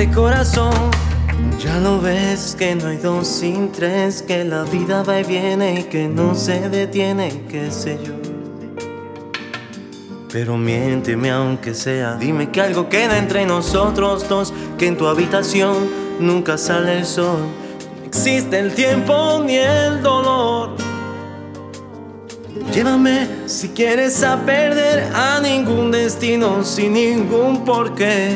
este corazón. Ya lo ves que no hay dos sin tres, que la vida va y viene y que no se detiene, qué sé yo. Pero miénteme aunque sea, dime que algo queda entre nosotros dos, que en tu habitación nunca sale el sol, no existe el tiempo ni el dolor. Llévame si quieres a perder a ningún destino sin ningún porqué.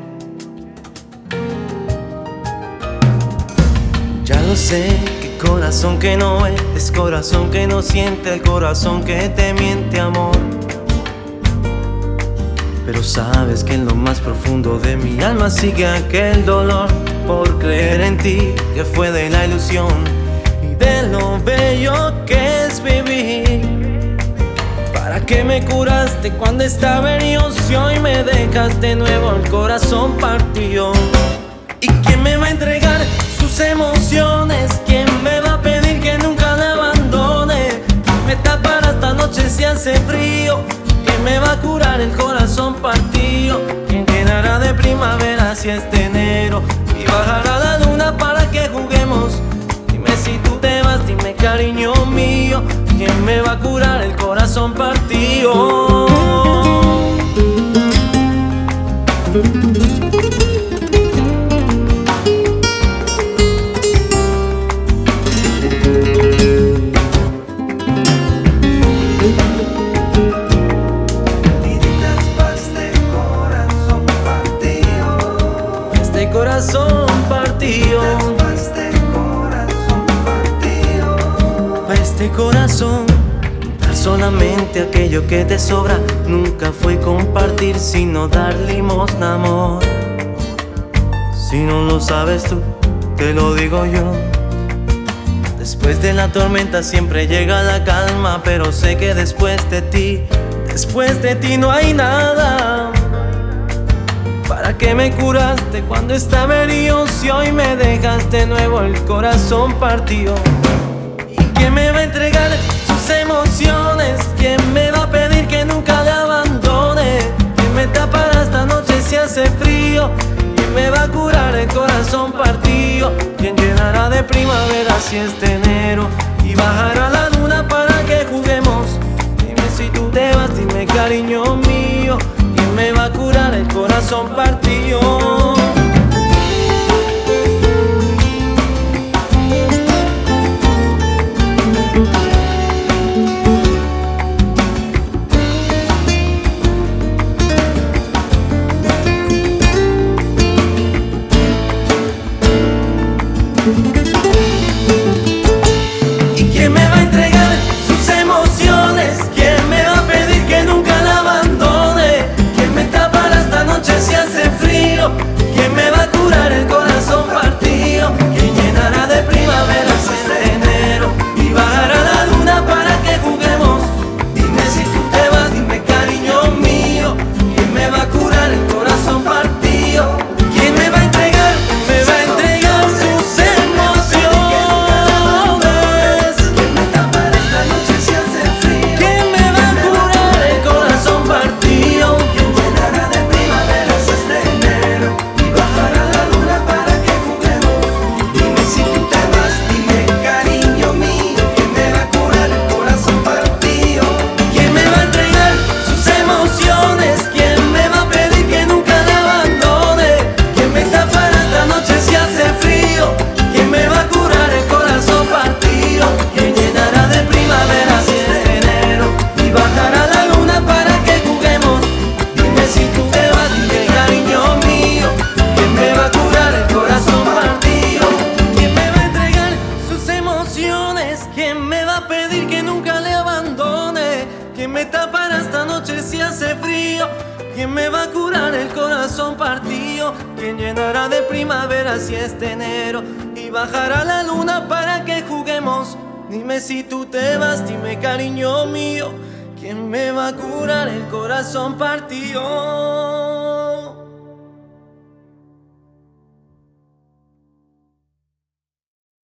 Ya lo sé, que corazón que no es corazón que no siente, el corazón que te miente, amor. Pero sabes que en lo más profundo de mi alma sigue aquel dolor por creer en ti, que fue de la ilusión y de lo bello que es vivir. ¿Para qué me curaste cuando estaba herido si hoy me dejas de nuevo el corazón partido? ¿Y quién me va a entregar sus emociones? ¿Quién me va a pedir que nunca la abandone? ¿Quién me tapará esta noche si hace frío? ¿Quién me va a curar el corazón partido? ¿Quién llenará de primavera si es de enero? Y bajará la luna para que juguemos. Dime si tú te vas, dime cariño mío, ¿quién me va a curar el corazón partido? Corazón partido, pa' este corazón, dar solamente aquello que te sobra. Nunca fue compartir, sino dar limosna, amor. Si no lo sabes tú, te lo digo yo. Después de la tormenta siempre llega la calma, pero sé que después de ti no hay nada. ¿Para qué me curaste cuando estaba herido si hoy me dejas de nuevo el corazón partido? ¿Y quién me va a entregar sus emociones? ¿Quién me va a pedir que nunca la abandone? ¿Quién me tapará esta noche si hace frío? ¿Quién me va a curar el corazón partido? ¿Quién llenará de primavera si es de enero? Y bajará la luna para que juguemos. Dime si tú te vas, dime cariño mío, ¿quién me va a curar el corazón partido? ¿Y quién me va a entregar sus emociones? ¿Quién me va a pedir que nunca la abandone? ¿Quién me tapará esta noche si hace frío? ¿Quién me va a curar el corazón partido? ¿Quién llenará de primavera si es de enero? Y bajará la luna para que juguemos. Dime si tú te vas, dime cariño mío, ¿quién me va a curar el corazón partido? ¿Quién me va a entregar? Me va a entregar sus emociones. ¿Quién me tapará esta noche si hace frío? ¿Quién me va a curar el corazón partido? ¿Quién llenará de primavera si es de enero? Y bajará la luna para que juguemos. Dime si tú te vas, dime cariño mío, ¿quién me va a curar el corazón partido? ¿Quién me va a entregar sus emociones? ¿Quién me va a pedir que nunca la abandone? ¿Quién me tapará esta noche si hace frío? ¿Quién me va a curar el corazón partido? ¿Quién llenará de primavera si es de enero? Y bajará la luna para que juguemos. Dime si tú te vas, dime cariño mío, ¿quién me va a curar el corazón partido? ¿Quién me va a entregar sus emociones? ¿Quién me va a pedir que nunca le abandone? ¿Quién me tapará esta noche si hace frío? ¿Quién me va a curar el corazón partido? ¿Quién llenará de primavera si es de enero? Y bajará la luna para que juguemos. Dime si tú te vas, dime cariño mío, ¿quién me va a curar el corazón partido?